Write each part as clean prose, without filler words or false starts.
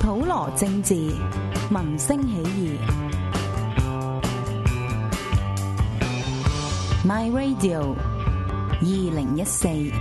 普羅政治，民聲起義。My Radio 2014。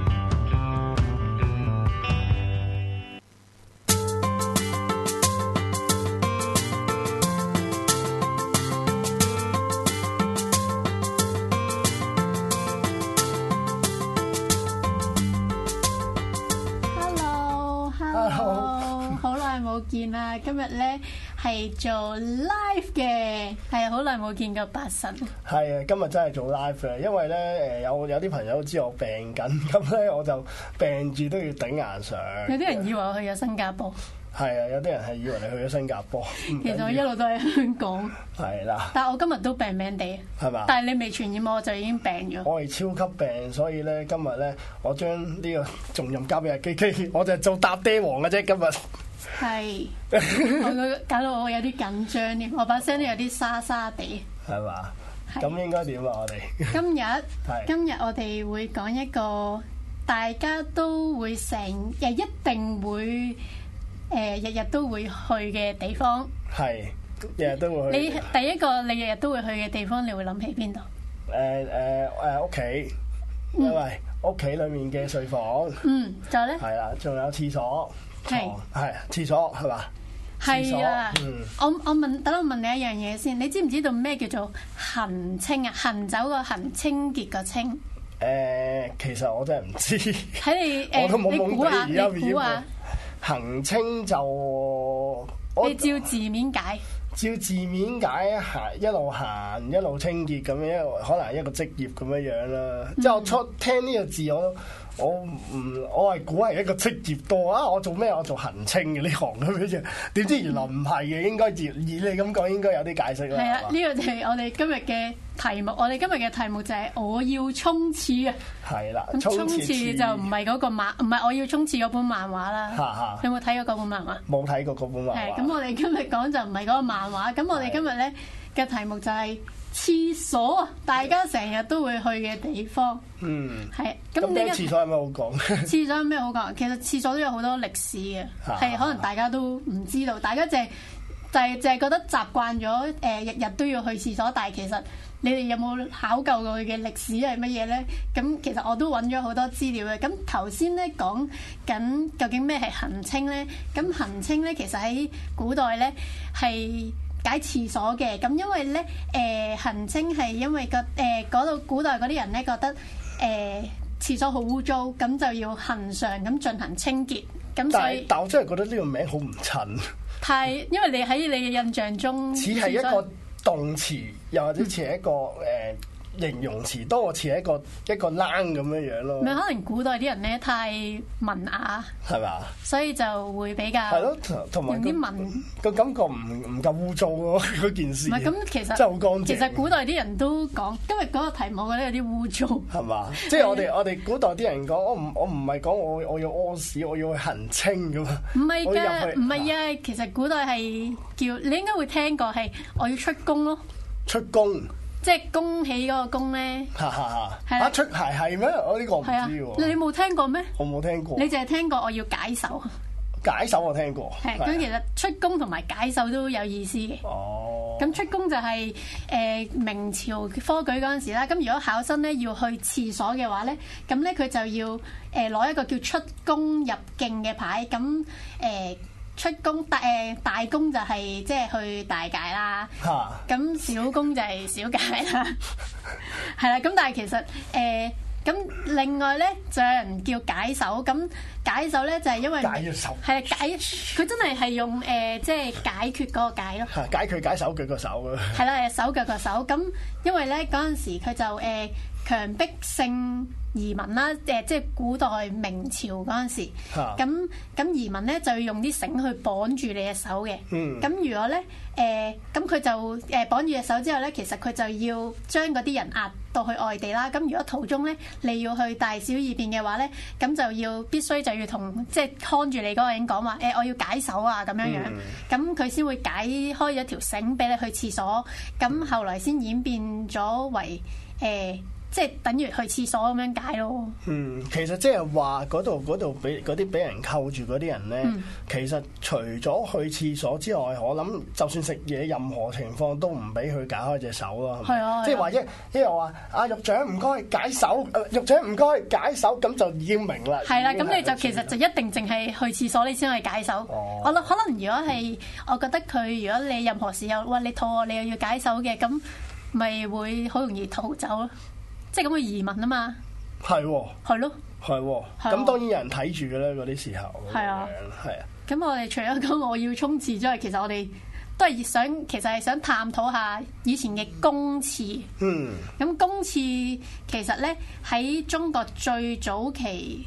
見啦，今日咧係做 live 嘅，係好耐冇見過八神。 係啊，今日真係做 live 嘅，因為咧有啲朋友都知我病緊，咁咧我就病住都要頂硬上。 有啲人以為我去咗新加坡。 係啊，有啲人係以為你去咗新加坡。 其實我一路都喺香港。 係啦。 但係我今日都病病地。係嘛？但係你未傳染我就已經病咗。我係超級病，所以咧今日咧我將呢個重任交俾阿基基，我就係做搭爹王嘅啫今日。 係，我搞到我有啲緊張添，我把聲都有啲沙沙地。 係嘛？咁應該點啊？我哋今日我哋會講一個大家都會一定會日日都會去嘅地方。 係，日日都會去。 你第一個你日日都會去嘅地方，你會諗起邊度？ 屋企，因為屋企裡面嘅睡房。 仲有咧？ 係啦，仲有廁所。係廁所係嘛？ 係啦，等我問你一樣嘢先，你知唔知道咩叫做行清啊？行走個行，清潔個清。 其實我真係唔知。 喺你我都冇懵地而家估下。 行清就你照字面解。 照字面解，一路行一路清潔咁樣，可能一個職業咁樣樣啦。即係我聽呢個字我係估係一個職業多啊！我做咩？我做行清嘅呢行咁樣啫。點知原來唔係嘅，應該以你咁講，應該有啲解釋啦。 係啊，呢個就係我哋今日嘅題目。我哋今日嘅題目就係我要衝刺啊！係啦，咁衝刺就唔係嗰個唔係我要衝刺嗰本漫畫啦。有冇睇過嗰本漫畫？冇睇過嗰本漫畫。係咁，我哋今日講就唔係嗰個漫畫。咁我哋今日咧嘅題目就係廁所啊！大家成日都會去嘅地方。係。咁你廁所有咩好講？ 廁所有咩好講？其實廁所都有好多歷史嘅，係可能大家都唔知道，大家淨係覺得習慣咗日日都要去廁所，但係其實你哋有冇考究過佢嘅歷史係乜嘢咧？咁其實我都揾咗好多資料嘅。咁頭先咧講緊究竟咩係行清咧？咁行清咧其實喺古代咧係解廁所嘅。咁因為咧行清係因為嗰度古代嗰啲人咧覺得廁所好污糟，咁就要恆常咁進行清潔。咁所以， 但我真係覺得呢個名好唔襯。 因為你喺你嘅印象中， 似係一個動詞，又或者似係一個形容詞，多過似係一個冷咁樣樣咯。 咪可能古代啲人咧太文雅，係嘛？所以就會比較係咯，同埋啲個感覺唔夠污糟咯，嗰件事。 唔係咁，其實真係好乾淨。 其實古代啲人都講，今日嗰個題目我覺得有啲污糟， 係嘛？即係我哋古代啲人講，我唔係講我要屙屎，我要去行清咁啊。 唔係㗎，唔係啊。其實古代係叫你應該會聽過係我要出宮咯， 出宮。 即係恭喜嗰個恭咧， 係出係咩？我呢個唔知喎。 你冇聽過咩？ 我冇聽過。 你淨係聽過我要解手。 解手我聽過。 係咁，其實出宮同埋解手都有意思嘅。哦。咁出宮就係明朝科舉嗰陣時啦。咁如果考生咧要去廁所嘅話咧，咁咧佢就要攞一個叫出宮入境嘅牌。咁出宮大宮就係即係去大解啦，咁小宮就係小解啦，係啦。咁但係其實咁另外咧就有人叫解手，咁解手咧就係因為解手係佢真係用即係解決嗰個解咯， 解決解手腳個手咯， 係啦，手腳個手。咁因為咧嗰陣時佢就強迫性移民啦，即係古代明朝嗰陣時，咁移民咧就要用啲繩去綁住你隻手嘅。咁如果咧咁佢就綁住隻手之後咧，其實佢就要將嗰啲人壓到去外地啦。咁如果途中咧你要去大小二便嘅話咧，咁就必須就要同即係看住你嗰個人講話，我要解手啊咁樣樣，咁佢先會解開咗條繩俾你去廁所。咁後來先演變咗為即係等於去廁所咁樣解咯。 其實即係話嗰度俾嗰啲俾人扣住嗰啲人咧，其實除咗去廁所之外，我諗就算食嘢，任何情況都唔俾佢解開隻手咯。係啊，即係話一日話啊，獄長唔該解手，獄長唔該解手，咁就已經明啦。係啦， 咁你就其實就一定淨係去廁所你先可以解手。我諗可能如果係，我覺得佢如果你任何時候，哇你肚餓你又要解手嘅，咁咪會好容易逃走咯。即係咁嘅移民啊嘛。係喎。係咯。係喎。咁當然有人睇住嘅咧，嗰啲時候。係啊。係啊。咁我哋除咗講我要沖廁之外，其實我哋都係其實係想探討下以前嘅公廁。咁公廁其實咧喺中國最早期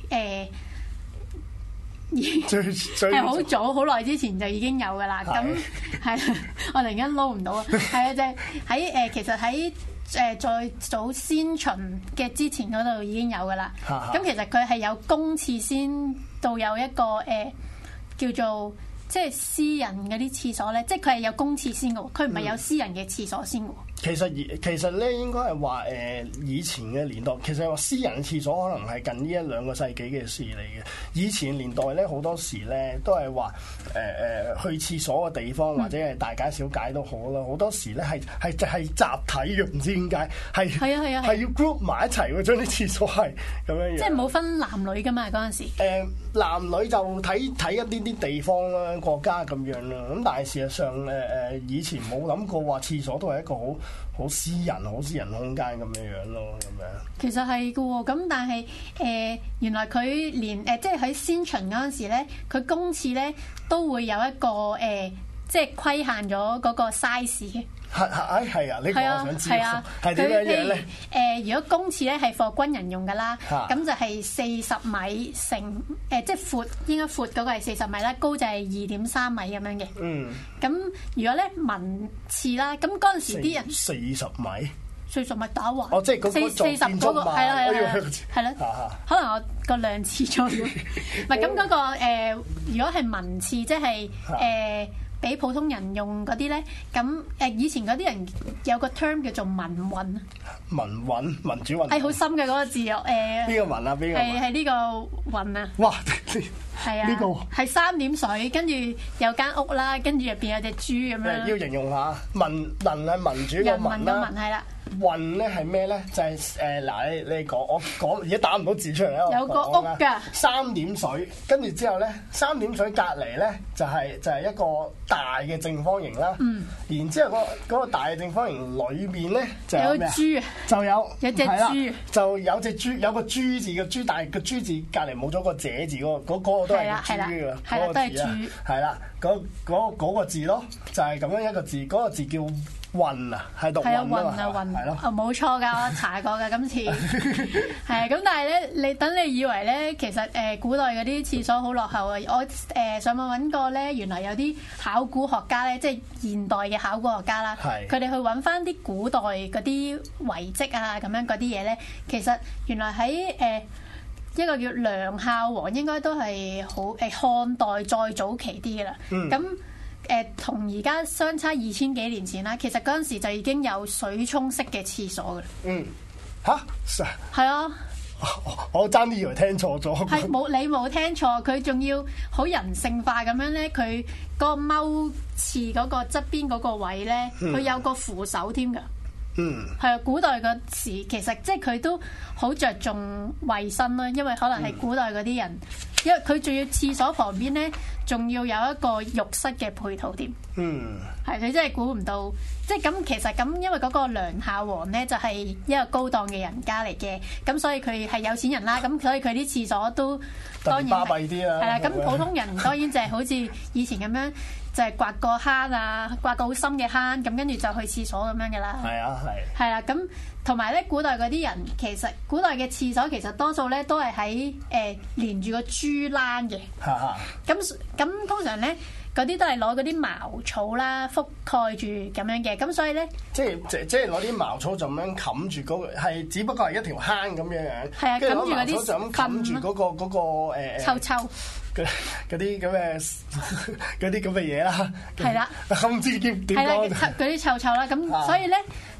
係好早好耐之前就已經有噶啦。咁係我突然間撈唔到啊。係啊，即係喺其實喺再早先秦嘅之前嗰度已經有噶啦。咁其實佢係有公廁先到有一個叫做即係私人嗰啲廁所咧，即係佢係有公廁先嘅，佢唔係有私人嘅廁所先嘅。其實咧應該係話以前嘅年代，其實話私人廁所可能係近呢1-2個世紀嘅事嚟嘅。以前年代咧好多時咧都係話去廁所嘅地方或者係大街小街都好啦，好多時咧係集體嘅，唔知點解係要 group 埋一齊喎，將啲廁所係咁樣。即係冇分男女㗎嘛嗰陣時。男女就睇一啲地方啦、國家咁樣啦。咁但係事實上以前冇諗過話廁所都係一個好私人空間咁樣咯，咁樣。其實係嘅喎，咁但係原來佢連即係喺先秦嗰陣時咧，佢公廁咧都會有一個即係規限咗嗰個 size 嘅。係啊，呢個我想知啊，係點樣樣咧？如果公廁咧係 for 軍人用㗎啦，咁就係40米乘即係闊，應該闊嗰個係40米啦，高就係2.3米咁樣嘅。咁如果咧民廁啦，咁嗰陣時啲人40米打橫。即係嗰個40嗰個係啦，可能我個量詞錯咗。唔係咁嗰個如果係民廁，即係俾普通人用嗰啲咧，咁以前嗰啲人有個 term 叫做民運。民主運係好深嘅嗰個字啊！邊個民啊？邊個？係呢個運啊！哇！係啊！呢個係3點水，跟住有間屋啦，跟住入邊有隻豬咁樣。要形容下民係民主個民啦。係啦。運咧係咩咧？就係嗱，你講我講，而家打唔到字出嚟啦。有個屋㗎。3點水，跟住之後咧，3點水隔離咧就係一個大嘅正方形啦。然之後嗰個大嘅正方形裏面咧就有咩啊？豬啊！就有隻豬，就有隻豬，有個豬字嘅豬，但係個豬字隔離冇咗個者字嗰個都係個豬㗎，嗰個字啊，係啦，嗰個字咯，就係咁樣一個字，嗰個字叫運啊，係讀運啊嘛，係咯，冇錯㗎，我查過㗎，今次係咁，但係咧，你以為咧，其實古代嗰啲廁所好落後啊！我上網揾過咧，原來有啲考古學家咧，即係現代嘅考古學家啦，佢哋去揾翻啲古代嗰啲遺跡啊，咁樣嗰啲嘢咧，其實原來喺一個叫梁孝王，應該都係好漢代再早期啲嘅啦，咁。同而家相差2000幾年前啦，其實嗰陣時就已經有水沖式嘅廁所㗎啦。係啊，我爭啲以為聽錯咗。你冇聽錯，佢仲要好人性化咁樣咧，佢嗰個踎廁嗰個側邊嗰個位咧，佢有個扶手添㗎。係啊，古代嗰時其實即係佢都好着重衞生啦，因為可能係古代嗰啲人，因為佢仲要廁所旁邊咧，仲要有一個浴室嘅配套添。係你真係估唔到，即係咁其實咁，因為嗰個梁孝王咧就係一個高檔嘅人家嚟嘅，咁所以佢係有錢人啦，咁所以佢啲廁所都當然巴閉啲啦。係啦，咁普通人當然就係好似以前咁樣。就係刮個坑啊，刮個好深嘅坑，咁跟住就去廁所咁樣嘅啦。係啊，係。係啦，咁同埋咧，古代嗰啲人其實古代嘅廁所其實多數咧都係喺連住個豬欄嘅。咁通常咧嗰啲都係攞嗰啲茅草啦覆蓋住咁樣嘅，咁所以咧即係攞啲茅草就咁樣冚住嗰個，係只不過係一條坑咁樣樣。係啊，冚住嗰啲就咁冚住嗰個臭臭。嗰啲咁嘅嘢啦，係啦，唔知點講嗰啲臭臭啦，咁所以咧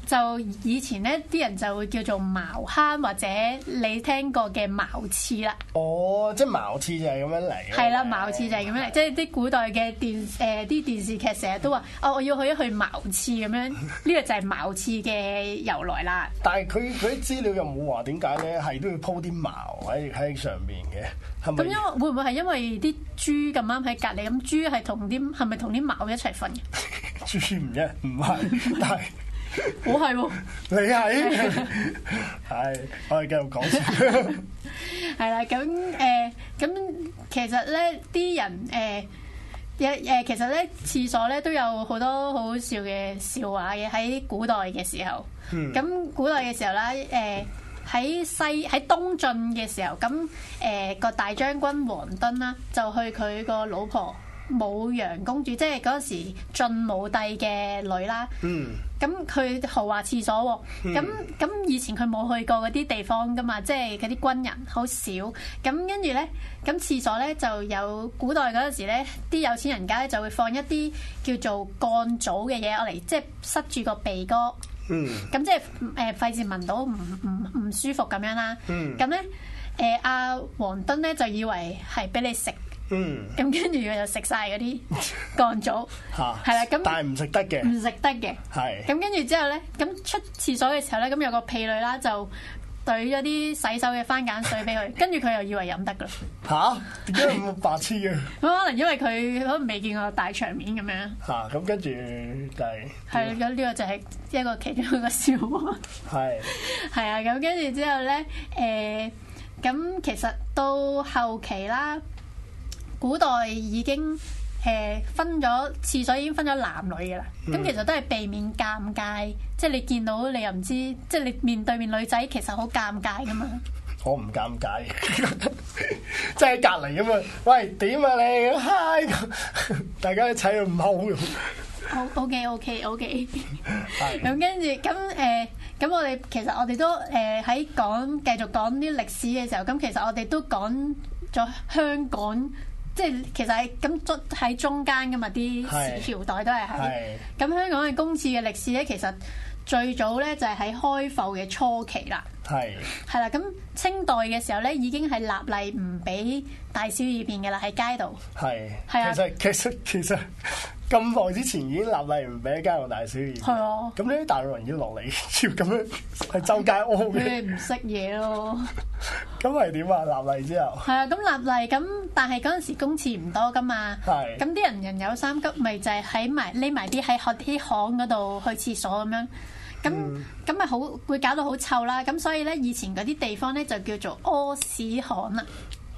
就以前咧啲人就會叫做茅坑或者你聽過嘅茅廁啦。 哦，即係茅廁就係咁樣嚟。 係啦，茅廁就係咁樣嚟，即係啲古代嘅啲電視劇成日都話我要去一去茅廁咁樣，呢個就係茅廁嘅由來啦。 但係佢啲資料又冇話點解咧，係都要鋪啲茅喺上邊嘅，係咪？ 咁因為會唔會係因為啲豬咁啱喺隔離？咁豬係咪同啲茅一齊瞓嘅？ 豬唔係，但係。 我係喎， 你係，係，我哋繼續講先。 係啦，咁其實咧啲人其實咧廁所咧都有好多好好笑嘅笑話嘅喺古代嘅時候。咁古代嘅時候啦，喺東晉嘅時候，咁個大將軍黃敦啦，就去佢個老婆舞陽公主，即係嗰時晉武帝嘅女啦。咁佢豪華廁所喎，咁以前佢冇去過嗰啲地方噶嘛，即係嗰啲軍人好少。咁跟住咧，咁廁所咧就有古代嗰陣時咧，啲有錢人家咧就會放一啲叫做鋼棗嘅嘢嚟，即係塞住個鼻哥。咁即係費事聞到唔舒服咁樣啦。咁咧阿黃敦咧就以為係俾你食。咁跟住佢就食晒嗰啲鋼棗，係啦，咁但係唔食得嘅， 唔食得嘅， 係。 咁跟住之後咧，咁出廁所嘅時候咧，咁有個婢女啦，就懟咗啲洗手嘅番梘水俾佢，跟住佢又以為飲得噶啦。 吓？點解咁白痴嘅？ 咁可能因為佢可能未見過大場面咁樣。 咁跟住就係。 係咁，呢個就係一個其中一個笑話。係。係啊，咁跟住之後咧，咁其實到後期啦。古代已經分咗廁所已經分咗男女嘅啦，咁其實都係避免尷尬，即係你見到你又唔知，即係你面對面女仔其實好尷尬噶嘛。 我唔尷尬，即係喺隔離咁啊！喂，點啊你？嗨，大家一齊去踎用。OK。咁跟住咁我哋其實我哋都喺繼續講啲歷史嘅時候，咁其實我哋都講咗香港。即係其實係咁喺中間噶嘛，啲朝代都係喺。咁香港嘅公廁嘅歷史咧，其實最早咧就係喺開埠嘅初期啦。係啦，咁清代嘅時候咧已經係立例唔俾大小二便嘅啦，喺街度。係啊， 其實咁耐之前已經立例唔俾喺街度大小二便。係啊。咁呢啲大陸人要落嚟要咁樣係周街屙嘅。 佢哋唔識嘢咯。 咁係點啊？立例之後。係啊，咁立例咁，但係嗰陣時公廁唔多噶嘛。係。咁啲人有三急，咪就係匿埋啲喺啲巷嗰度去廁所咁樣。咁咪好會搞到好臭啦，咁所以咧以前嗰啲地方咧就叫做屙屎巷啦。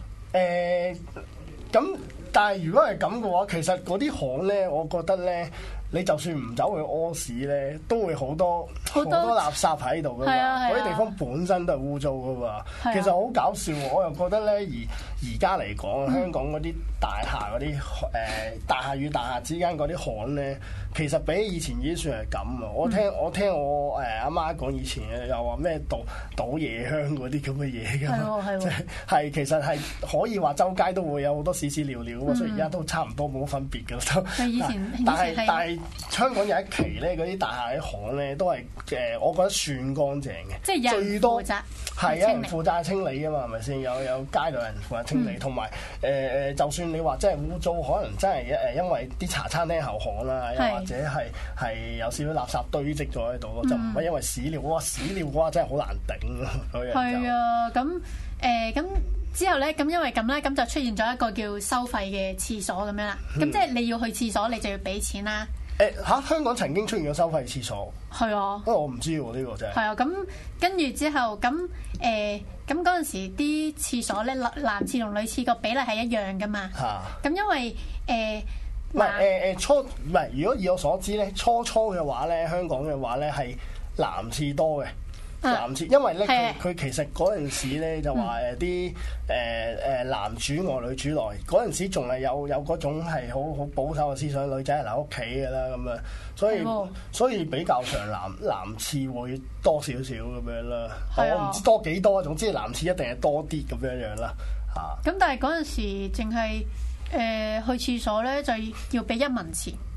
咁但係如果係咁嘅話，其實嗰啲巷咧，我覺得咧，你就算唔走去屙屎咧，都會好多垃圾喺度噶嘛。嗰啲地方本身都係污糟噶嘛。其實好搞笑，我又覺得咧，而家嚟講，香港嗰啲大廈嗰啲大廈與大廈之間嗰啲巷咧，其實比起以前已經算係咁啊！我聽我阿媽講以前嘅，又話咩倒夜香嗰啲咁嘅嘢㗎，即係其實係可以話周街都會有好多屎屎尿尿㗎，所以而家都差唔多冇乜分別㗎啦都。但係香港有一期咧，嗰啲大廈啲巷咧都係我覺得算乾淨嘅， 即係最多負責係有人負責清理㗎嘛，係咪先？有街道人負責清理，同埋就算你話真係污糟，可能真係因為啲茶餐廳後巷啦，又或者係有少少垃圾堆積咗喺度，就唔係因為屎尿。哇！屎尿嘅話真係好難頂咯，嗰樣就係啊， 咁之後咧，咁因為咁咧，咁就出現咗一個叫收費嘅廁所咁樣啦。咁即係你要去廁所，你就要俾錢啦。 香港曾經出現咗收費廁所。係啊。不過我唔知喎，呢個真係。係啊， 咁跟住之後，咁嗰陣時啲廁所咧，男廁同女廁個比例係一樣噶嘛。咁因為唔係如果以我所知咧，初嘅話咧，香港嘅話咧係男廁多嘅。男廁，因為咧佢其實嗰陣時咧就話啲男主外女主內，嗰陣時仲係有嗰種係好保守嘅思想，女仔係留屋企嘅啦咁樣，所以比較上男廁會多少少咁樣啦。我唔知多幾多，總之男廁一定係多啲咁樣啦嚇。 咁但係嗰陣時淨係去廁所咧就要俾1文錢。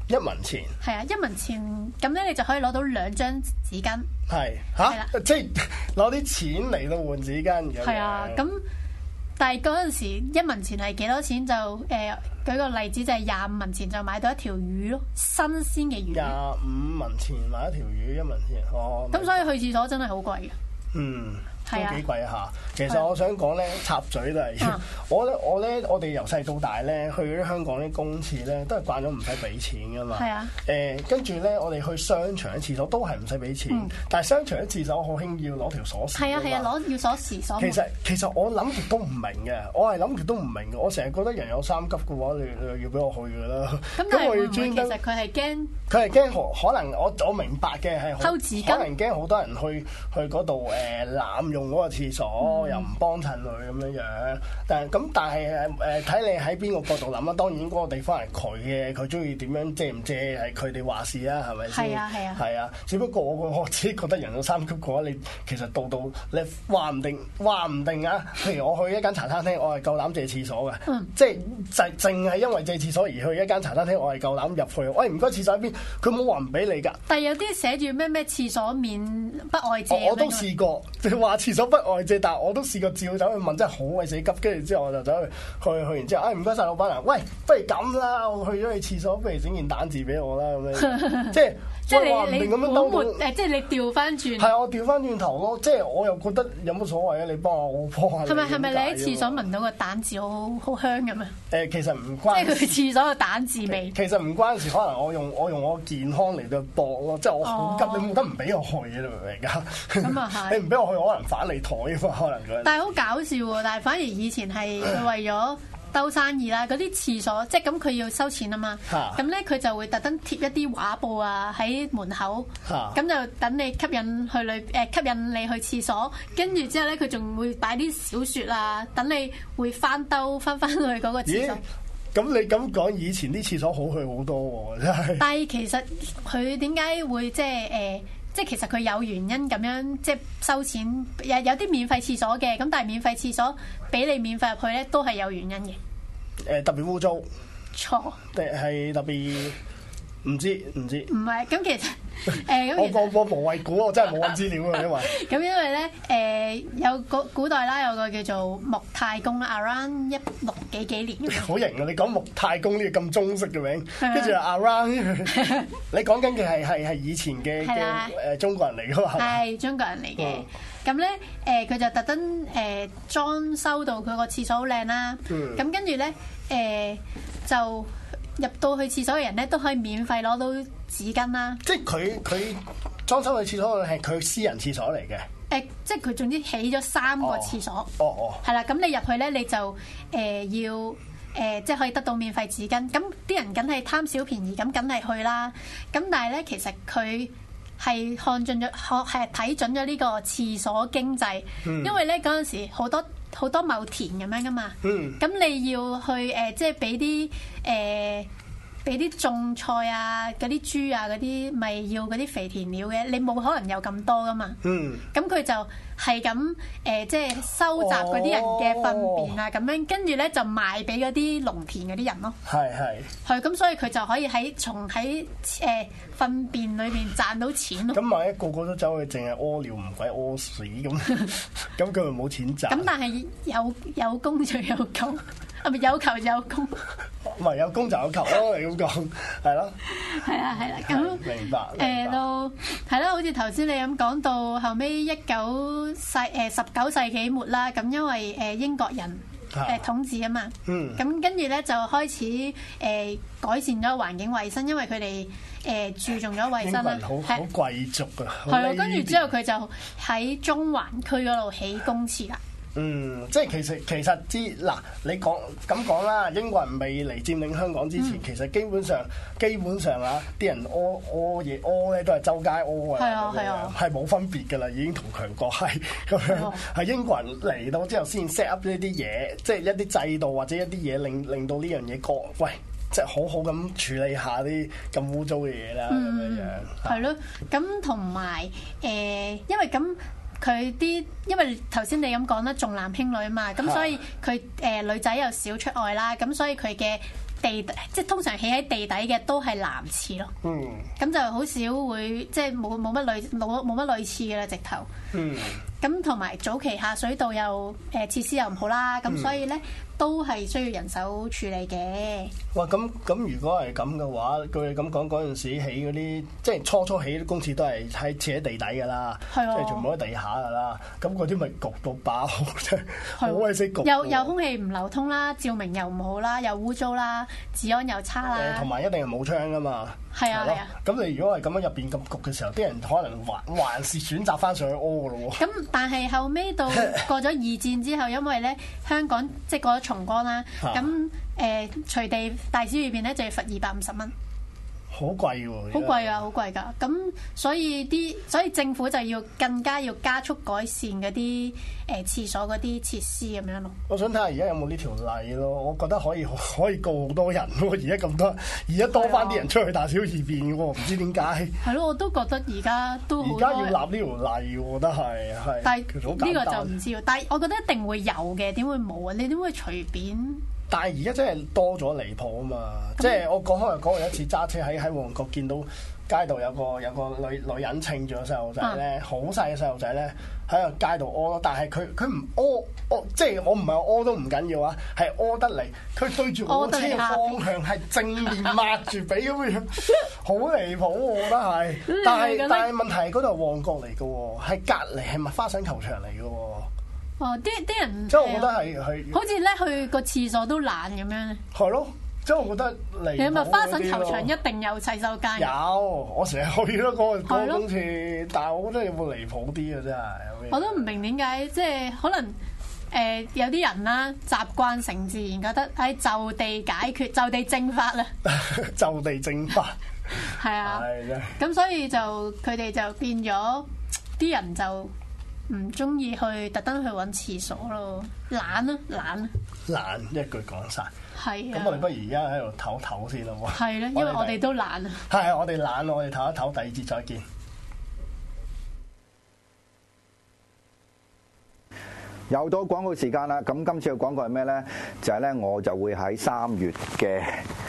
1文錢。 係啊，1文錢咁咧，你就可以攞到2張紙巾。 係係啦即係攞啲錢嚟到換紙巾嘅。 係啊，咁但係嗰陣時1文錢係幾多錢就舉個例子就係25文錢就買到一條魚咯，新鮮嘅魚。 25文錢買一條魚1文錢，哦。 咁所以去廁所真係好貴嘅。 嗯。都係啊幾貴下，其實我想講咧，插嘴都係，我哋由細到大咧，去啲香港啲公廁咧，都係慣咗唔使俾錢噶嘛。 係啊。 跟住咧，我哋去商場嘅廁所都係唔使俾錢，但係商場嘅廁所好興要攞條鎖匙。 係啊係啊，要鎖匙鎖門。 其實我諗極都唔明嘅，我係諗極都唔明嘅，我成日覺得人有3級嘅話，你要俾我去㗎啦。 咁但係會唔會其實佢係驚？ 佢係驚可能我明白嘅係偷紙巾， 可能驚好多人去嗰度濫用嗰個廁所，又唔幫襯佢咁樣樣。但係睇你喺邊個角度諗啊？當然嗰個地方係佢嘅，佢中意點樣借唔借係佢哋話事啦，係咪先？ 係啊係啊。 係啊，只不過我自己覺得人有3級嘅話，你其實到你話唔定啊。譬如我去一間茶餐廳，我係夠膽借廁所嘅，即係淨係因為借廁所而去一間茶餐廳，我係夠膽入去。喂，唔該，廁所喺邊？佢冇話唔俾你㗎。但係有啲寫住咩廁所免不外借。 我都試過，你話廁所不外借，但係我都試過照走去問，真係好鬼死急。跟住之後我就走去完之後，唔該晒老闆娘，喂，不如咁啦，我去咗你廁所，不如整件蛋字俾我啦，咁樣即係話唔定咁樣兜到。 即係你調翻轉。 係我調翻轉頭咯，即係我又覺得有乜所謂啊？你幫我幫下你。 係咪你喺廁所聞到個蛋字好香咁啊？ 其實唔關。 即係佢廁所個蛋字味。 其實唔關事，可能我用我健康嚟到搏咯，即係我好急，你冇得唔俾我去嘅，你明唔明㗎？ 咁啊係。 你唔俾我去，可能反你台啊嘛，可能佢。 但係好搞笑喎！但係反而以前係佢為咗兜生意啦，嗰啲廁所即係咁佢要收錢啊嘛，咁咧佢就會特登貼一啲畫布啊喺門口，咁就等你吸引你去廁所，跟住之後咧佢仲會擺啲小説啊，等你會翻去嗰個廁所。 咁你咁講，以前啲廁所好去好多喎，真係。但係其實佢點解會即係其實佢有原因咁樣即係收錢，有啲免費廁所嘅，咁但係免費廁所俾你免費入去咧，都係有原因嘅。 特別污糟。 錯。定係特別唔知。唔係，咁其實我無謂估，我真係冇揾資料啊，因為。 咁因為咧有古代啦，有個叫做穆太公啦 ，around 16幾年。 好型啊！你講穆太公呢個咁中式嘅名，跟住 around，你講緊嘅係以前嘅中國人嚟㗎嘛？係中國人嚟嘅。咁咧佢就特登裝修到佢個廁所好靚啦。咁跟住咧就入到去廁所嘅人咧都可以免費攞到紙巾啦。即係佢裝修嘅廁所係佢私人廁所嚟嘅。 即係佢總之起咗3個廁所。係啦，咁你入去咧你就要即係可以得到免費紙巾。咁啲人梗係貪小便宜，咁梗係去啦。咁但係咧其實佢係睇準咗呢個廁所經濟，因為咧嗰陣時好多畝田咁樣噶嘛，咁你要去即係俾啲種菜啊、嗰啲豬啊嗰啲，咪要嗰啲肥田料嘅，你冇可能有咁多噶嘛，咁佢就係咁即係收集嗰啲人嘅糞便啊，咁樣跟住咧就賣俾嗰啲農田嗰啲人咯。係咁，所以佢就可以從糞便裏邊賺到錢咯。 咁萬一個個都走去淨係屙尿唔鬼屙屎咁佢咪冇錢賺？ 咁但係有供就有求，係咪有求就有供？ 唔係有供就有求咯，你咁講係咯。 係啦，咁明白。 到係啦，好似頭先你咁講到後尾19世紀末啦，咁因為英國人統治啊嘛，咁跟住咧就開始改善咗環境衛生，因為佢哋注重咗衛生啦。 英國人好貴族啊。 係咯，跟住之後佢就喺中環區嗰度起公廁啦。 即係其實嗱，你咁講啦，英國人未嚟佔領香港之前，其實基本上啊，啲人屙嘢咧都係周街屙啊，係冇分別㗎啦，已經同強國係咁樣。係英國人嚟到之後先 set up 呢啲嘢，即係一啲制度或者一啲嘢令到呢樣嘢喂，即係好好咁處理下啲咁污糟嘅嘢啦，咁樣樣。係咯，咁同埋因為咁。因為頭先你咁講啦，重男輕女啊嘛，咁所以佢女仔又少出外啦，咁所以佢嘅即係通常起喺地底嘅都係男廁咯。咁就好少會即係冇乜類似嘅啦，直頭。咁同埋早期下水道又設施又唔好啦，咁所以咧都係需要人手處理嘅。 哇！咁如果係咁嘅話，據你咁講嗰陣時起嗰啲，即係初起啲公廁都係設喺地底㗎啦，即係全部喺地下㗎啦。咁嗰啲咪焗到爆，真係好鬼死焗。 又空氣唔流通啦，照明又唔好啦，又污糟啦，治安又差啦。 同埋一定係冇窗㗎嘛。 係啊。 咁你如果係咁樣入邊咁焗嘅時候，啲人可能還是選擇翻上去屙㗎咯喎。 咁但係後尾到過咗二戰之後，因為咧香港即係過咗重光啦，咁隨地大小二便咧就要罰250蚊。 好貴喎！ 好貴啊，好貴㗎。咁所以政府就要更加要加速改善嗰啲廁所嗰啲設施咁樣咯。 我想睇下而家有冇呢條例咯，我覺得可以告好多人喎。而家多翻啲人出去大小二便喎，唔知點解。係咯， 我都覺得而家都好多。 而家要立呢條例，我覺得係。 但係呢個就唔知喎。但係我覺得一定會有嘅，點會冇啊？你點會隨便？ 但係而家真係多咗離譜啊嘛！即係我講開又講過一次揸車喺旺角見到街道有個女人稱住個細路仔咧，好細嘅細路仔咧喺個街度屙咯，但係佢唔屙，即係我唔係屙都唔緊要啊，係屙得嚟，佢對住我車嘅方向係正面抹住俾咁樣，好離譜我覺得係。但係問題係嗰度係旺角嚟嘅喎，係隔離係麥花臣球場嚟嘅喎。 啲人即係我覺得係好似咧去個廁所都懶咁樣。係咯，即係我覺得離譜。 你咪花神球場一定有洗手間。 有，我成日去咯嗰個公廁，但係我覺得有冇離譜啲啊？真係。 我都唔明點解，即係可能有啲人啦習慣成自然，覺得就地解決、就地正法啦。 就地正法。 係啊。咁所以就佢哋就變咗啲人就唔中意去特登去揾廁所咯，懶一句講晒。係啊。咁我哋不如而家喺度唞唞先啦喎。係咧，因為我哋都懶啊。係，我哋懶，我哋唞一唞，第二節再見。 又到廣告時間啦！咁今次嘅廣告係咩咧？就係咧，我就會喺3月嘅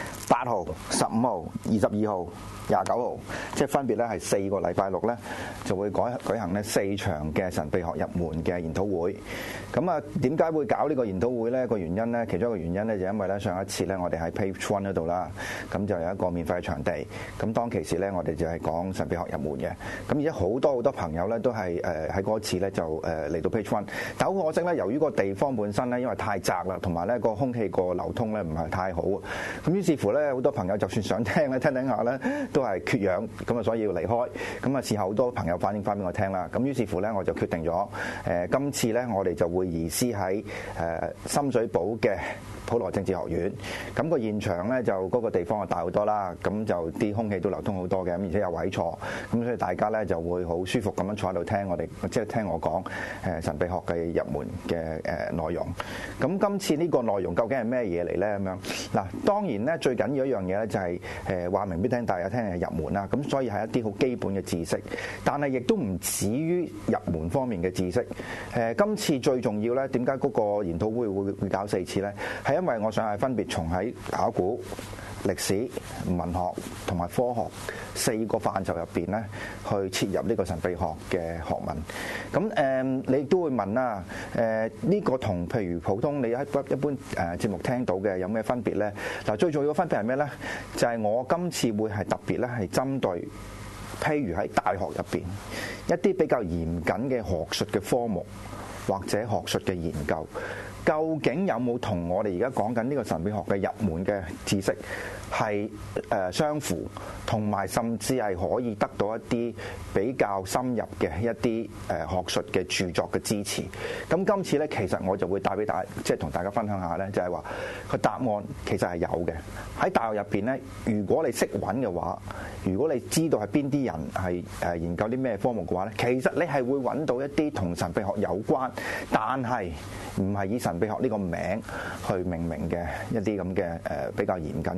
8號、15號、22號、29號，即係分別咧係4個禮拜六咧，就會舉行呢4場嘅神秘學入門嘅研討會。咁啊，點解會搞呢個研討會咧？個原因咧，其中一個原因咧，就因為咧上一次咧，我哋喺 Page One 嗰度啦，咁就有一個免費嘅場地。咁當其時咧，我哋就係講神秘學入門嘅。咁而家好多朋友咧都係喺嗰次咧就嚟到 Page One，但好可惜咧，由於個地方本身咧因為太窄啦，同埋咧個空氣個流通咧唔係太好，咁於是乎咧好多朋友就算想聽咧，聽下咧都係缺氧，咁啊所以要離開。咁啊事後好多朋友反映翻俾我聽啦，咁於是乎咧我就決定咗今次咧我哋就會移師喺深水埗嘅普羅政治學院。咁個現場咧就嗰個地方就大好多啦，咁就啲空氣都流通好多嘅，咁而且有位坐，咁所以大家咧就會好舒服咁樣坐喺度聽我哋，即係聽我講神秘學嘅入門嘅內容。咁今次呢個內容究竟係咩嘢嚟咧？咁樣嗱，當然咧最緊要一樣嘢咧就係話明俾大家聽係入門啦。咁所以係一啲好基本嘅知識，但係亦都唔止於入門方面嘅知識。今次最重要咧，點解嗰個研討會會搞4次咧？係因為我想係分別從喺考古、歷史、文學同埋科學4個範疇入邊咧，去切入呢個神秘學嘅學問。咁你都會問啦，呢個同譬如普通你一般節目聽到嘅有咩分別咧？嗱，最重要嘅分別係咩咧？就係我今次會係特別咧，係針對譬如喺大學入邊一啲比較嚴謹嘅學術嘅科目或者學術嘅研究。究竟有冇同我哋而家講緊呢個神秘學嘅入門嘅知識係相符，同埋甚至係可以得到一啲比較深入嘅一啲學術嘅著作嘅支持？咁今次咧，其實我就會帶俾大家，即係同大家分享下咧，就係話個答案其實係有嘅。喺大學入邊咧，如果你識揾嘅話，如果你知道係邊啲人係研究啲咩科目嘅話咧，其實你係會揾到一啲同神秘學有關，但係唔係以神秘學呢個名去命名嘅一啲咁嘅比較嚴謹嘅學術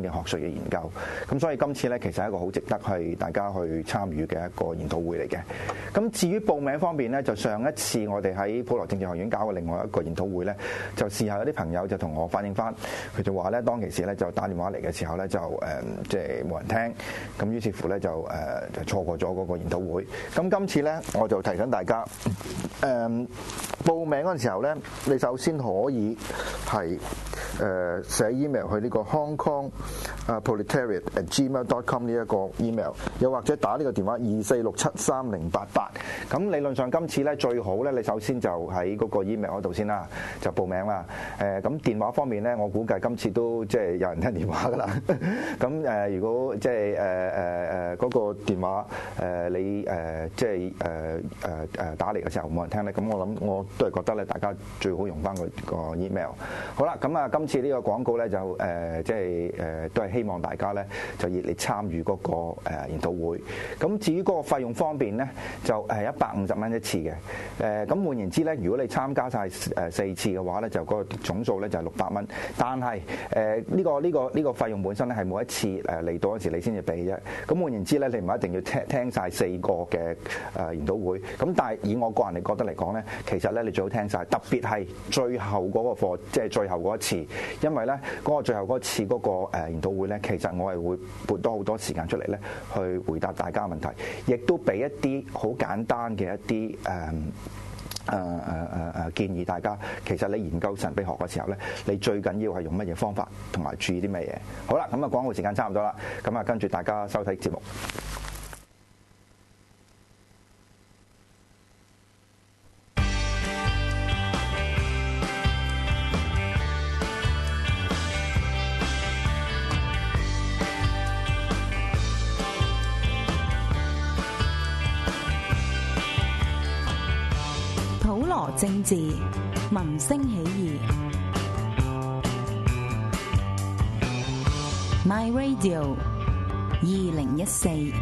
嘅研究。咁所以今次咧其實係一個好值得係大家去參與嘅一個研討會嚟嘅。咁至於報名方面咧，就上一次我哋喺普羅政治學院搞嘅另外一個研討會咧，就事後有啲朋友就同我反映翻，佢就話咧當其時咧就打電話嚟嘅時候咧就即係冇人聽，咁於是乎咧就錯過咗嗰個研討會。咁今次咧我就提醒大家，報名嗰陣時候咧，你首先可以係寫 email 去呢個 Hong Kong proletariat@gmail.com 呢一個 email， 又或者打呢個電話24673088。咁理論上今次咧最好咧，你首先就喺嗰個 email 嗰度先啦，就報名啦。咁電話方面咧，我估計今次都即係有人聽電話噶啦。咁如果即係嗰個電話你即係打嚟嘅時候冇人聽咧，咁我都係覺得咧，大家最好用翻個 email。好啦，咁啊，今次呢個廣告咧就即係都係希望大家咧就熱烈參與嗰個研討會。咁至於嗰個費用方面咧，就150蚊一次嘅。咁換言之咧，如果你參加晒4次嘅話咧，就個總數咧就係600蚊。但係呢個費用本身咧係每一次嚟到嗰時你先至俾啫。咁換言之咧，你唔一定要聽晒4個嘅研討會。咁但係以我個人嚟覺得嚟講咧，其實咧你最好聽晒，特別係最後嗰個課，即係最後嗰一次，因為咧嗰個最後嗰次嗰個研討會咧，其實我係會撥多好多時間出嚟咧，去回答大家嘅問題，亦都俾一啲好簡單嘅一啲建議大家。其實你研究神秘學嘅時候咧，你最緊要係用乜嘢方法，同埋注意啲乜嘢。好啦，咁啊廣告時間差唔多啦，咁啊跟住大家收睇節目。 普羅政治，民聲起義。My Radio 2014。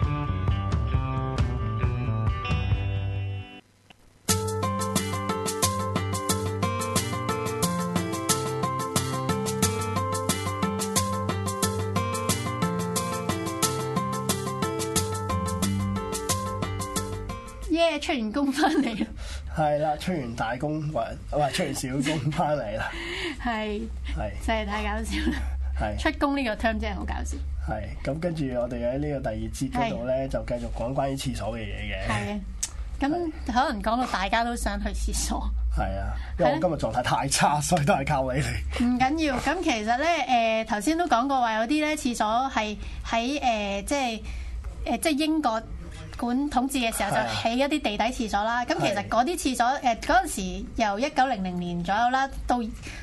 出完工翻嚟， 係啦，出完大工或出完小工翻嚟啦， 係真係太搞笑啦！係出工呢個 term 真係好搞笑。 係咁，跟住我哋喺呢個第二節嗰度咧，就繼續講關於廁所嘅嘢嘅。 係啊，咁可能講到大家都想去廁所。 係啊，因為我今日狀態太差，所以都係靠你哋。唔緊要，咁其實咧頭先都講過話有啲咧廁所係喺即係英國管統治嘅時候就起一啲地底廁所啦，咁其實嗰啲廁所嗰陣時由1900年左右啦，到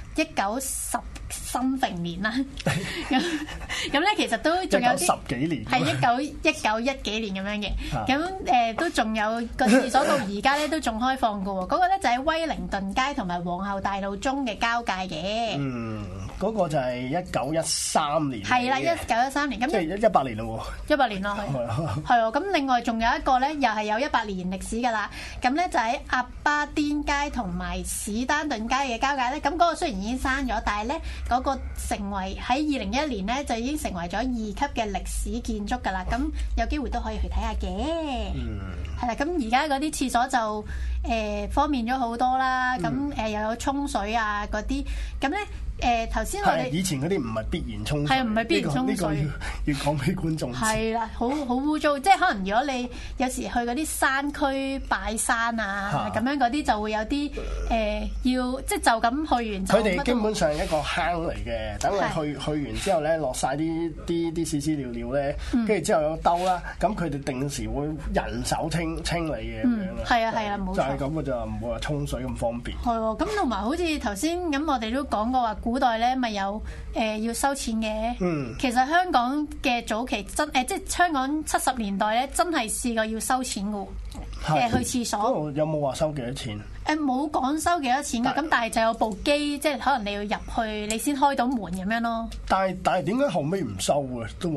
1910年啦，咁咧其實都仲有啲 10幾年， 係1910幾年咁樣嘅，咁都仲有個廁所到而家咧都仲開放嘅喎，嗰個咧就喺威靈頓街同埋皇后大道中嘅交界嘅。嗯， 嗰個就係1913年。 係啦，1913年，咁即係100年咯喎。 100年咯，係喎。咁另外仲有一個咧，又係有100年歷史㗎啦。咁咧就喺鴨巴甸街同埋史丹頓街嘅交界咧。咁嗰個雖然已經閂咗，但係咧嗰個成為喺2011年咧就已經成為咗2級嘅歷史建築㗎啦。咁有機會都可以去睇下嘅。係啦，咁而家嗰啲廁所就方便咗好多啦。咁又有沖水啊嗰啲，咁咧。頭先我哋以前嗰啲唔係必然沖水， 係唔係必然沖水？ 呢個要講俾觀眾知。 係啦，好污糟，即係可能如果你有時去嗰啲山區拜山啊，咁樣嗰啲就會有啲要即係就咁去完。 佢哋基本上一個坑嚟嘅，等你去完之後咧，落晒啲屎屎尿尿咧，跟住之後有兜啦，咁佢哋定時會人手清理嘅咁樣。 係啊，冇錯。 就係咁嘅咋，唔會話沖水咁方便。 係喎，咁同埋好似頭先咁，我哋都講過話。古代咧咪有要收錢嘅，其實香港嘅早期真即係香港70年代咧，真係試過要收錢嘅喎，去廁所。 嗰度有冇話收幾多錢？ 冇講收幾多錢㗎，咁但係就有部機，即係可能你要入去，你先開到門咁樣咯。 但係點解後尾唔收嘅都冇啊？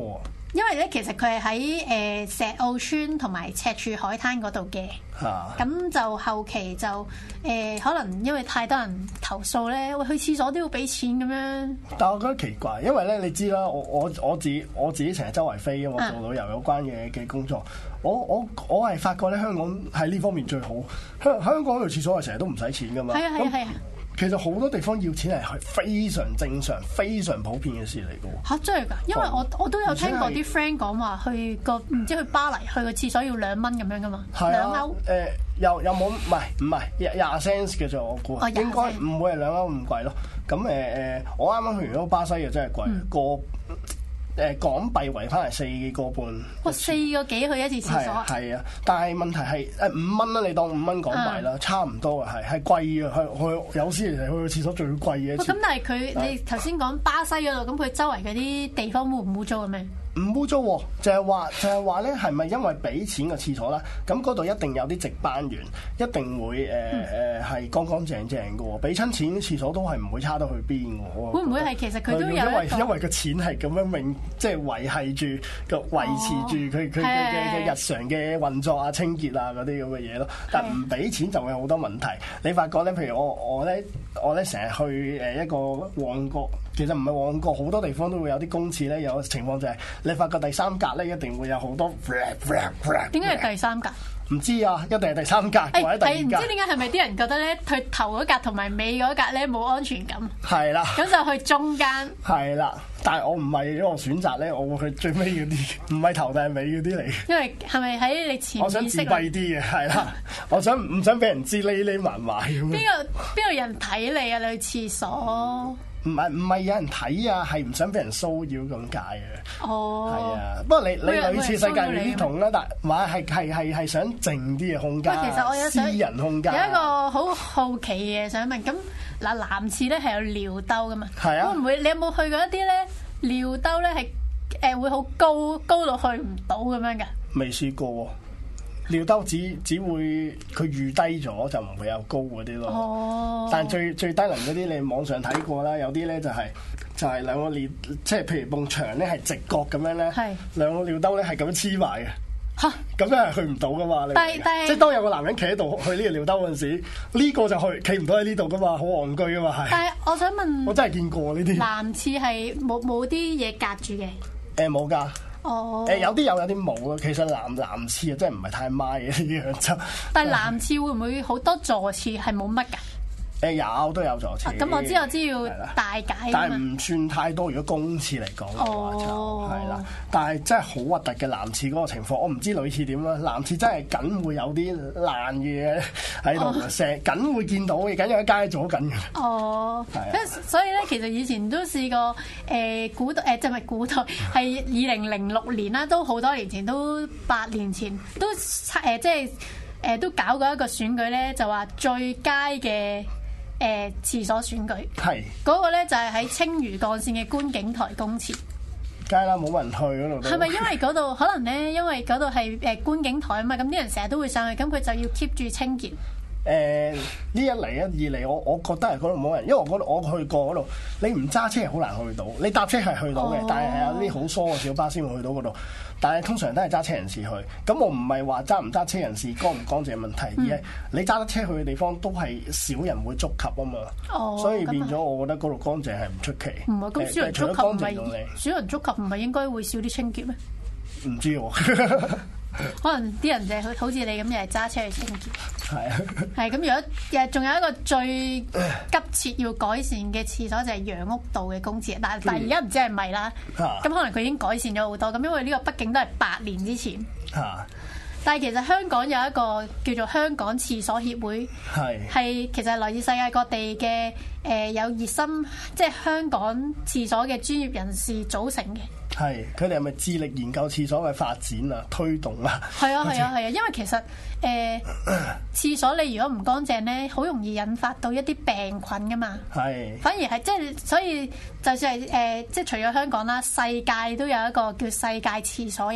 因為咧其實佢係喺石澳村同埋赤柱海灘嗰度嘅，咁就後期就可能因為太多人投訴咧，喂，去廁所都要俾錢咁樣。 但我覺得奇怪，因為咧你知啦，我自己成日周圍飛啊，我做旅遊有關嘅工作，我係發覺咧香港喺呢方面最好。香港去廁所係成日都唔使錢噶嘛。係啊。其實好多地方要錢係非常正常、非常普遍嘅事嚟嘅喎。嚇，真係㗎！因為我都有聽過啲 friend 講話，去個唔知去巴黎去個廁所要2蚊咁樣㗎嘛，2歐。 又冇唔係20 cents 嘅啫，我估應該唔會係2歐咁貴咯。咁我啱啱去完嗰個巴西嘅真係貴，港幣圍翻嚟4個半。 哇，4個幾去一次廁所？ 係啊，但係問題係5蚊啦，你當5蚊港幣啦，差唔多嘅係貴嘅，去有時嚟去個廁所最貴嘅一次。 咁但係你頭先講巴西嗰度，咁佢周圍嗰啲地方污唔污糟嘅咩？ 唔污糟喎，就係話咧，係咪因為俾錢個廁所啦？咁嗰度一定有啲值班員，一定會係乾乾淨淨嘅喎。俾親錢啲廁所都係唔會差得去邊嘅。會唔會係其實佢都有因為個錢係咁樣即係維係住維持住佢嘅日常嘅運作啊、清潔啊嗰啲咁嘅嘢咯。但唔俾錢就會有好多問題。你發覺咧，譬如我咧成日去一個旺角。其實唔係旺角，好多地方都會有啲公廁咧，有個情況就係你發覺第三格咧一定會有好多。 點解係第三格？ 唔知啊，一定係第三格或者第二格。 唔知點解係咪啲人覺得咧，佢頭嗰格同埋尾嗰格咧冇安全感？係啦。咁就去中間。係啦，但係我唔係呢個選擇咧，我會去最尾嗰啲，唔係頭定係尾嗰啲嚟。因為係咪喺你前面？我想自閉啲嘅，係啦，我唔想俾人知匿埋埋咁樣。邊個人睇你啊？你去廁所？唔係有人睇啊，係唔想俾人騷擾咁解嘅。哦，係啊。不過你類似世界有啲同啦，但係想靜啲嘅空間，其實我有私人空間。有一個好好奇嘅想問，咁嗱男廁咧係有尿兜噶嘛？係啊。會唔會你有冇去過一啲咧尿兜咧係會好高到去唔到咁樣㗎？未試過喎。尿兜只會佢預低咗就唔會有高嗰啲咯。哦。但係最低能嗰啲你網上睇過啦，有啲咧就係兩個尿，即係譬如埲牆咧係直角咁樣咧，兩個尿兜咧係咁樣黐埋嘅。嚇！咁真係去唔到噶嘛？但即係當有個男人企喺度去呢個尿兜嗰陣時，呢個就企唔到喺呢度噶嘛，好戇居噶嘛係。但係我想問，我真係見過呢啲。男廁係冇啲嘢隔住嘅。冇㗎。哦，有啲有啲冇咯。其實男廁啊，真係唔係太孖嘅呢樣就。但係男廁會唔會好多座廁係冇乜㗎？都有座廁。咁我知要大解。但係唔算太多，如果公廁嚟講嘅話就係啦。但係真係好核突嘅男廁嗰個情況，我唔知女廁點啦。男廁真係梗會有啲爛嘅嘢喺度，成日梗會見到嘅，梗有一街阻緊嘅。哦，所以咧，其實以前都試過古代即係咪古代係2006年啦，都好多年前，都8年前都都搞過一個選舉咧，就話最佳嘅廁所選舉，係嗰個咧就係喺青嶼幹線嘅觀景台公廁。梗係啦，冇人去嗰度。係咪因為嗰度可能咧？因為嗰度係觀景台啊嘛，咁啲人成日都會上去，咁佢就要 keep 住清潔。呢一嚟啊，二嚟我覺得係嗰度冇人，因為我去過嗰度，你唔揸車係好難去到，你搭車係去到嘅，但係有啲好疏嘅小巴先會去到嗰度。但係通常都係揸車人士去，咁我唔係話揸唔揸車人士乾唔乾淨問題，而係你揸得車去嘅地方都係少人會觸及啊嘛，所以變咗我覺得嗰度乾淨係唔出奇。唔係咁少人觸及唔係少人觸及唔係應該會少啲清潔咩？唔知喎。可能啲人就係好似你咁，又係揸車去清潔。係啊。係咁，如果仲有一個最急切要改善嘅廁所就係楊屋道嘅公廁，但係而家唔知係咪啦。咁可能佢已經改善咗好多，咁因為呢個畢竟都係8年之前。但係其實香港有一個叫做香港廁所協會，係其實係來自世界各地嘅有熱心，即係香港廁所嘅專業人士組成嘅。係，佢哋係咪致力研究廁所嘅發展啊、推動啊？係啊，因為其實廁所你如果唔乾淨咧，好容易引發到一啲病菌噶嘛。係，反而係即係，所以就算係即係除咗香港啦，世界都有一個叫世界廁所日。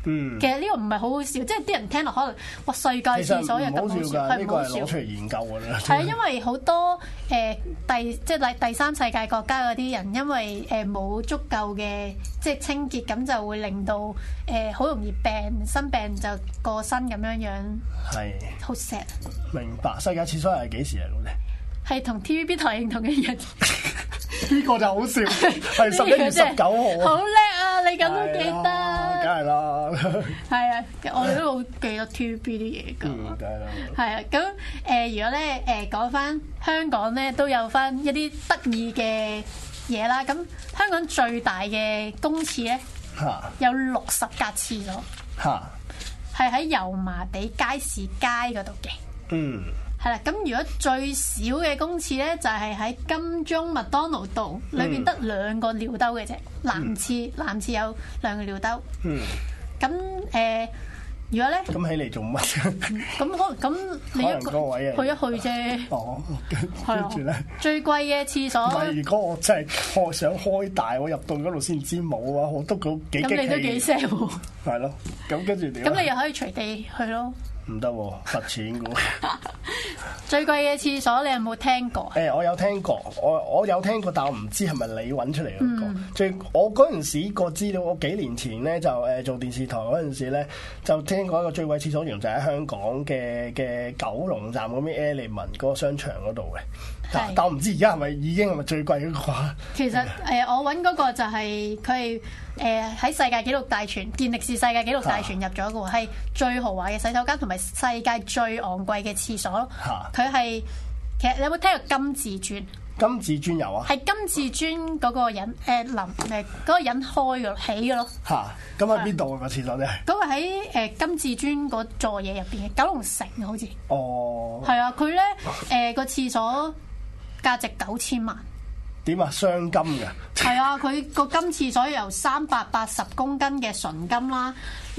其實呢個唔係好好笑，即係啲人聽落可能哇世界廁所又咁好笑，係唔好笑。 攞出嚟研究㗎啦。 係啊，因為好多第三世界國家嗰啲人，因為冇足夠嘅即係清潔，咁就會令到好容易生病就過身咁樣。 係。好 sad。明白。世界廁所係幾時嚟嘅咧？ 係同 TVB 台慶同嘅日。 呢個就好笑，係11月19號。 好叻啊！你咁都記得。 梗係啦。係啊，我哋都好記得 TVB 啲嘢㗎。 梗係啦。 係啊，咁如果咧講翻香港咧，都有翻一啲得意嘅嘢啦。咁香港最大嘅公廁咧，有60格廁所。係喺油麻地街市街嗰度嘅。係啦，咁如果最少嘅公廁咧，就係喺金鐘麥當勞道裏邊得2個尿兜嘅啫。男廁有2個尿兜。咁如果咧， 咁起嚟做乜？ 咁你去一去啫。 哦，跟住咧， 最貴嘅廁所。 唔係，如果我真係想開大，我入到嗰度先知冇啊！我都幾激氣。 咁你都幾 sell 喎？ 係咯，咁跟住點？ 咁你又可以隨地去咯。 唔得喎，罰錢嘅喎。 最貴嘅廁所你有冇聽過？ 我有聽過，我有聽過，但我唔知係咪你揾出嚟嗰個。我嗰陣時個資料，我幾年前咧就做電視台嗰陣時咧，就聽過一個最貴廁所原來就喺香港嘅九龍站嗰邊 Element 嗰個商場嗰度嘅。但我唔知而家係咪已經係咪最貴嗰個啊？其實我揾嗰個就係佢係喺世界紀錄大全健力士世界紀錄大全入咗嘅喎，係最豪華嘅洗手間同埋世界最昂貴嘅廁所咯。佢係其實你有冇聽過金至尊？金至尊有啊，係金至尊嗰個人嗰個人開嘅起嘅咯。咁喺邊度啊個廁所咧？嗰個喺金至尊嗰座嘢入邊嘅九龍城好似。哦，係啊，佢咧個廁所價值9000萬。點啊？雙金嘅？係啊，佢個金廁所由380公斤嘅純金啦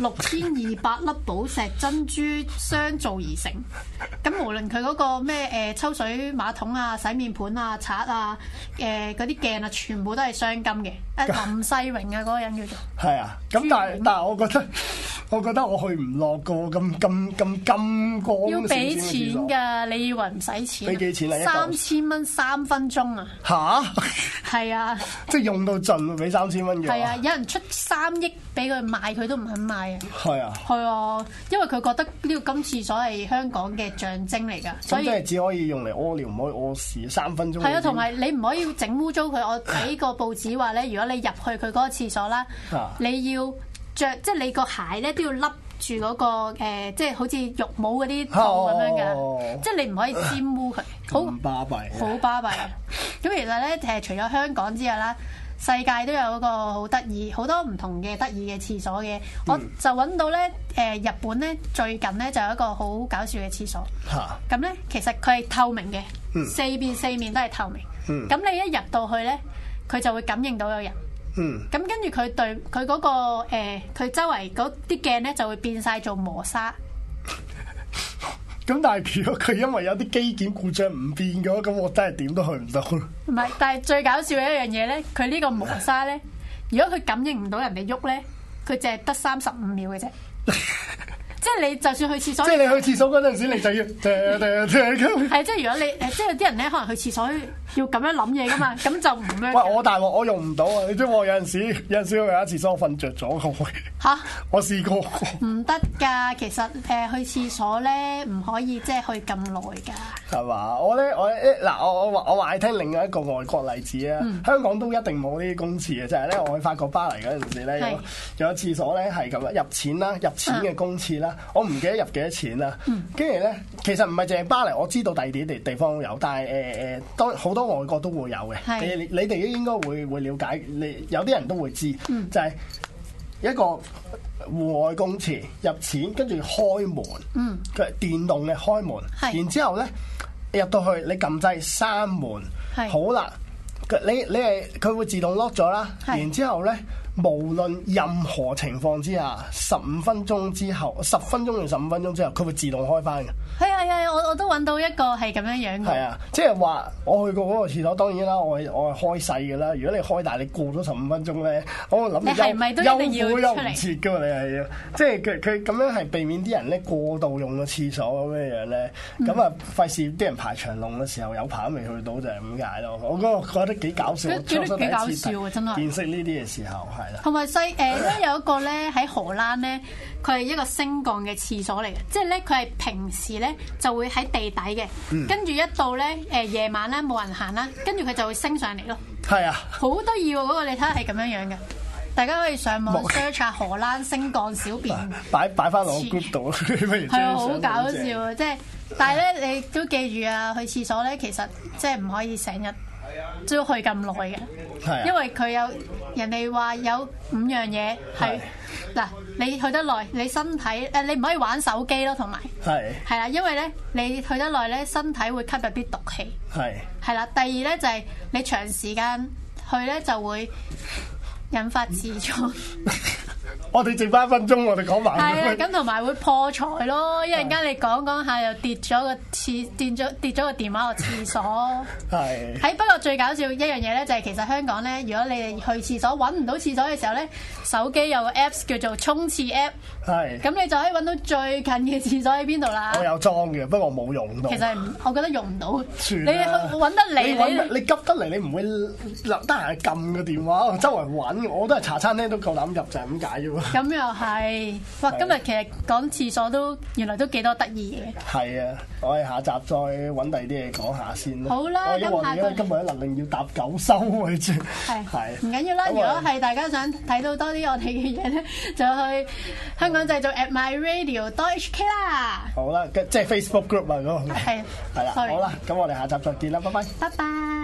，6200粒寶石珍珠鑲造而成。咁無論佢嗰個咩抽水馬桶啊、洗面盤啊、刷啊、嗰啲鏡啊，全部都係雙金嘅。林世榮啊，嗰個人叫做。係啊，咁但係我覺得我去唔落個咁金光。要俾錢㗎，你以為唔使錢？俾幾錢啊？3000蚊3分鐘啊！嚇！係啊！即係用到盡喎，俾3000蚊嘅。係啊，有人出3億俾佢賣，佢都唔肯賣啊！係啊！係啊，因為佢覺得呢個金廁所係香港嘅象徵嚟㗎，所以即係只可以用嚟屙尿，唔可以屙屎，3分鐘。係啊，同埋你唔可以整污糟佢。我睇個報紙話咧，如果你入去佢嗰個廁所啦，你要着即係你個鞋咧都要笠住嗰個即係好似浴帽嗰啲套咁樣㗎，即係你唔可以沾污佢。好巴閉，好巴閉啊！咁其實咧除咗香港之外啦，世界都有一個好得意、好多唔同嘅得意嘅廁所嘅。我就揾到咧日本咧最近咧就有一個好搞笑嘅廁所。咁咧其實佢係透明嘅，四面都係透明。咁你一入到去咧，佢就會感應到有人。咁跟住佢對佢嗰個佢周圍嗰啲鏡咧就會變晒做磨砂。咁但係如果佢因為有啲機件故障唔變嘅話，咁我真係點都去唔到。唔係，但係最搞笑嘅一樣嘢咧，佢呢個磨砂咧，如果佢感應唔到人哋喐咧，佢淨係得35秒嘅啫。即係你就算去廁所，即係你去廁所嗰陣時，你就要咁。係即係如果你即係有啲人咧，可能去廁所要咁樣諗嘢噶嘛，咁就唔咩。喂，我大鑊，我用唔到啊！你知我有陣時我有一廁所我瞓着咗個會嚇，我試過唔得㗎。其實去廁所咧唔可以即係去咁耐㗎。係嘛？我嗱我話你聽另外一個外國例子啊，香港都一定冇呢啲公廁嘅，就係咧我去法國巴黎嗰陣時咧有廁所咧係咁啊，入錢嘅公廁啦。我唔記得入幾多錢啦，跟住咧，其實唔係淨係巴黎，我知道第二啲地方有，但係當好多外國都會有嘅。你哋應該會了解，有啲人都會知，就係一個戶外公廁入錢，跟住開門，佢係電動嘅開門，然之後咧入到去你撳掣閂門，好啦，佢會自動 lock 咗啦，然之後咧。無論任何情況之下，15分鐘之後，10分鐘定15分鐘之後，佢會自動開翻嘅。係啊， 係，我都揾到一個係咁樣樣嘅。 係啊，即係話我去過嗰個廁所，當然啦，我係開細嘅啦。如果你開大，你過咗15分鐘咧，我諗住係咪都一定要休唔切㗎嘛？你係要，即係佢咁樣係避免啲人咧過度用個廁所咁樣樣咧，咁啊費事啲人排長龍嘅時候有排都未去到就係咁解咯。我覺得幾搞笑， 覺得幾搞笑啊！真係見識呢啲嘅時候係啦。 同埋咧有一個咧喺荷蘭咧，佢係一個升降嘅廁所嚟嘅，即係咧佢係平時咧就會喺地底嘅，跟住一到咧夜晚咧冇人行啦，跟住佢就會升上嚟咯。 係啊， 好得意喎！嗰個你睇下係咁樣樣嘅，大家可以上網 search 下荷蘭升降小便， 擺翻落 group 度， 係啊，好搞笑啊！即係，但係咧你都記住啊，去廁所咧其實即係唔可以成日都要去咁耐嘅，因為佢有人哋話有5樣嘢係嗱，你去得耐，你身體你唔可以玩手機咯，同埋係啦，因為咧你去得耐咧，身體會吸入啲毒氣，係啦。第二咧就係你長時間去咧就會引發痔瘡。 我哋剩翻1分鐘，我哋講埋。 係啊，咁同埋會破財咯。一陣間你講下又跌咗個電話落廁所。係。不過最搞笑一樣嘢咧，就係其實香港咧，如果你哋去廁所揾唔到廁所嘅時候咧，手機有個 Apps 叫做沖廁 App。係。咁你就可以揾到最近嘅廁所喺邊度啦。我有裝嘅，不過我冇用到。其實我覺得用唔到。你揾得嚟，你急得嚟，你唔會得閒撳個電話周圍揾。我都係茶餐廳都夠膽入，就係咁解啫喎。咁又係，哇！今日其實講廁所都原來都幾多得意嘢。係啊，我哋下集再揾第二啲嘢講下先啦。好啦，因為我哋今日一能令要搭9收嘅啫。係唔緊要啦，如果係大家想睇到多啲我哋嘅嘢咧，就去香港製造 @myradio.hk 啦。好啦，即係 Facebook group 啊嗰個。係啦，好啦，咁我哋下集再見啦，拜拜。拜拜。